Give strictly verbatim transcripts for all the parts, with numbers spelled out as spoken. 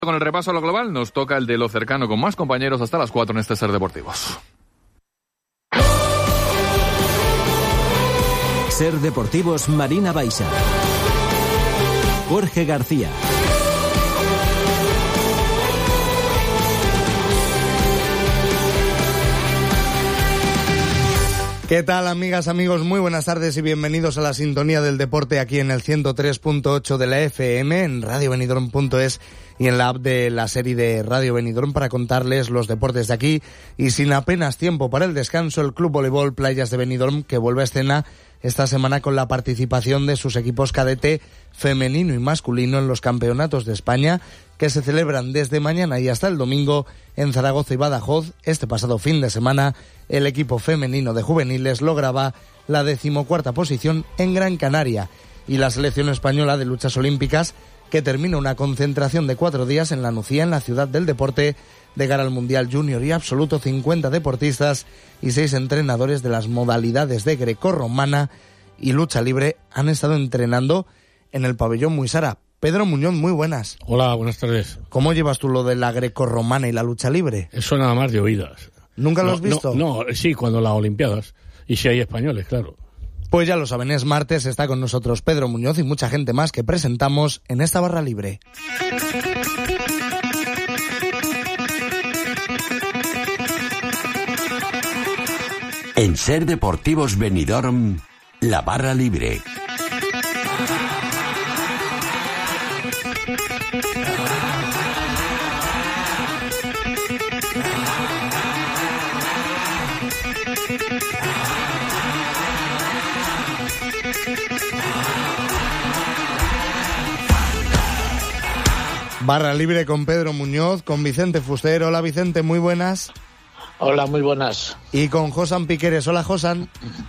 Con el repaso a lo global, nos toca el de lo cercano con más compañeros hasta las cuatro en este Ser Deportivos. Ser Deportivos Marina Baixa. Jorge García. ¿Qué tal, amigas, amigos? Muy buenas tardes y bienvenidos a la sintonía del deporte aquí en el ciento tres punto ocho de la F M, en radio benidorm punto es y en la app de la serie de Radio Benidorm para contarles los deportes de aquí. Y sin apenas tiempo para el descanso, el Club Voleibol Playas de Benidorm, que vuelve a escena esta semana con la participación de sus equipos cadete femenino y masculino en los campeonatos de España, que se celebran desde mañana y hasta el domingo en Zaragoza y Badajoz. Este pasado fin de semana, el equipo femenino de juveniles lograba la decimocuarta posición en Gran Canaria, y la selección española de luchas olímpicas, que termina una concentración de cuatro días en La Nucía, en la ciudad del deporte, de cara al Mundial Junior y Absoluto. cincuenta deportistas y seis entrenadores de las modalidades de grecorromana y lucha libre han estado entrenando en el pabellón Muisara. Pedro Muñoz, muy buenas. Hola, buenas tardes. ¿Cómo llevas tú lo de la grecorromana y la lucha libre? Eso nada más de oídas. ¿Nunca lo no, has visto? No, no, sí, cuando las Olimpiadas. Y si hay españoles, claro. Pues ya lo saben, es martes, está con nosotros Pedro Muñoz y mucha gente más que presentamos en esta barra libre. En Ser Deportivos Benidorm, la barra libre. Barra libre con Pedro Muñoz, con Vicente Fuster. Hola, Vicente, muy buenas. Hola, muy buenas. Y con Josan Piqueres. Hola, Josan.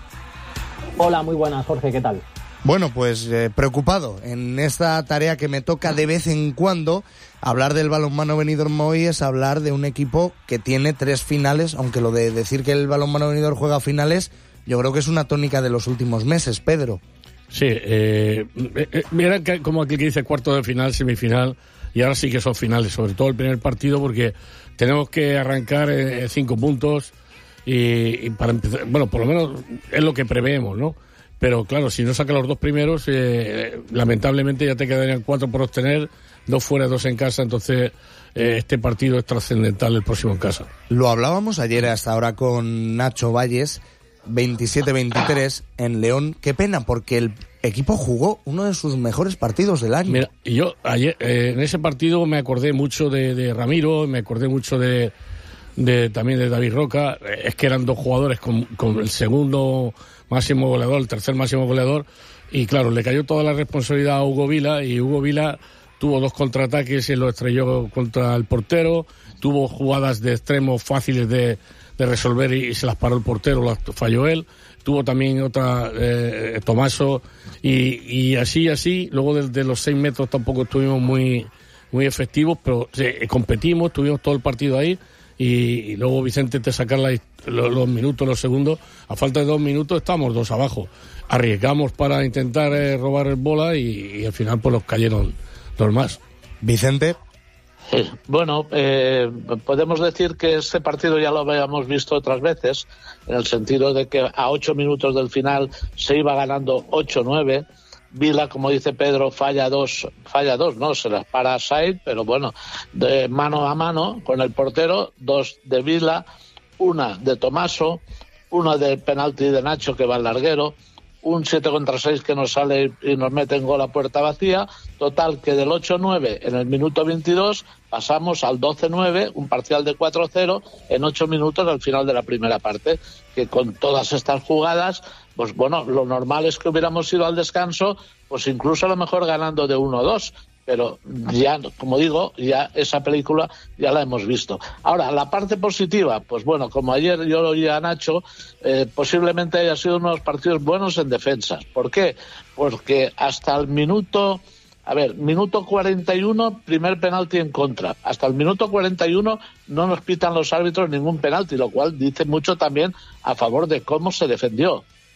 Hola, muy buenas, Jorge, ¿qué tal? Bueno, pues eh, preocupado en esta tarea que me toca de vez en cuando. Hablar del balonmano Benidorm hoy es hablar de un equipo que tiene tres finales, aunque lo de decir que el balonmano Benidorm juega finales, yo creo que es una tónica de los últimos meses, Pedro. Sí, eh, eh, mira que, como aquí que dice cuarto de final, semifinal, y ahora sí que son finales, sobre todo el primer partido, porque tenemos que arrancar eh, cinco puntos y, y para empezar, bueno, por lo menos es lo que preveemos, ¿no? Pero claro, si no sacas los dos primeros, eh, lamentablemente ya te quedarían cuatro por obtener, dos fuera, dos en casa, entonces eh, este partido es trascendental el próximo en casa. Lo hablábamos ayer hasta ahora con Nacho Valles, veintisiete veintitrés en León. Qué pena, porque el equipo jugó uno de sus mejores partidos del año. Mira, yo ayer eh, en ese partido me acordé mucho de, de Ramiro, me acordé mucho de, de también de David Roca. Es que eran dos jugadores con, con el segundo máximo goleador, el tercer máximo goleador, y claro, le cayó toda la responsabilidad a Hugo Vila, y Hugo Vila tuvo dos contraataques y lo estrelló contra el portero, tuvo jugadas de extremo fáciles de, de resolver y, y se las paró el portero, las falló él. Tuvo también otra eh, Tomaso y, y así, así. Luego de, de los seis metros tampoco estuvimos muy muy efectivos, pero eh, competimos, estuvimos todo el partido ahí y, y luego Vicente te sacar la, los, los minutos, los segundos. A falta de dos minutos estamos dos abajo. Arriesgamos para intentar eh, robar el bola y, y al final pues nos cayeron dos más. Vicente. Sí, bueno, eh, podemos decir que este partido ya lo habíamos visto otras veces, en el sentido de que a ocho minutos del final se iba ganando ocho nueve. Vila, como dice Pedro, falla dos, falla dos, no, se las para a Said, pero bueno, de mano a mano con el portero, dos de Vila, una de Tomaso, una del penalti de Nacho que va al larguero, un siete contra seis que nos sale y nos mete en gol a puerta vacía. Total, que del ocho nueve en el minuto veintidós pasamos al doce nueve, un parcial de cuatro cero en ocho minutos al final de la primera parte, que con todas estas jugadas, pues bueno, lo normal es que hubiéramos ido al descanso, pues incluso a lo mejor ganando de uno dos. Pero ya, como digo, ya esa película ya la hemos visto. Ahora, la parte positiva, pues bueno, como ayer yo lo oí a Nacho, eh, posiblemente haya sido unos partidos buenos en defensas. ¿Por qué? Porque hasta el minuto, a ver, minuto cuarenta y uno, primer penalti en contra. Hasta el minuto cuarenta y uno no nos pitan los árbitros ningún penalti, lo cual dice mucho también a favor de cómo se defendió.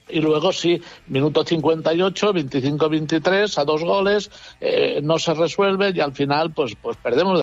Y luego sí, minuto cincuenta y ocho, veinticinco veintitrés, a dos goles, eh, no se resuelve y al final pues, pues perdemos.